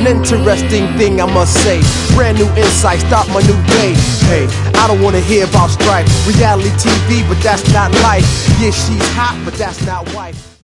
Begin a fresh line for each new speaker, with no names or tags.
interesting thing I must say. Brand new insight, start my new day. Hey, I don't wanna hear about strife. Reality TV, but that's not life. Yeah, she's hot, but that's not wife.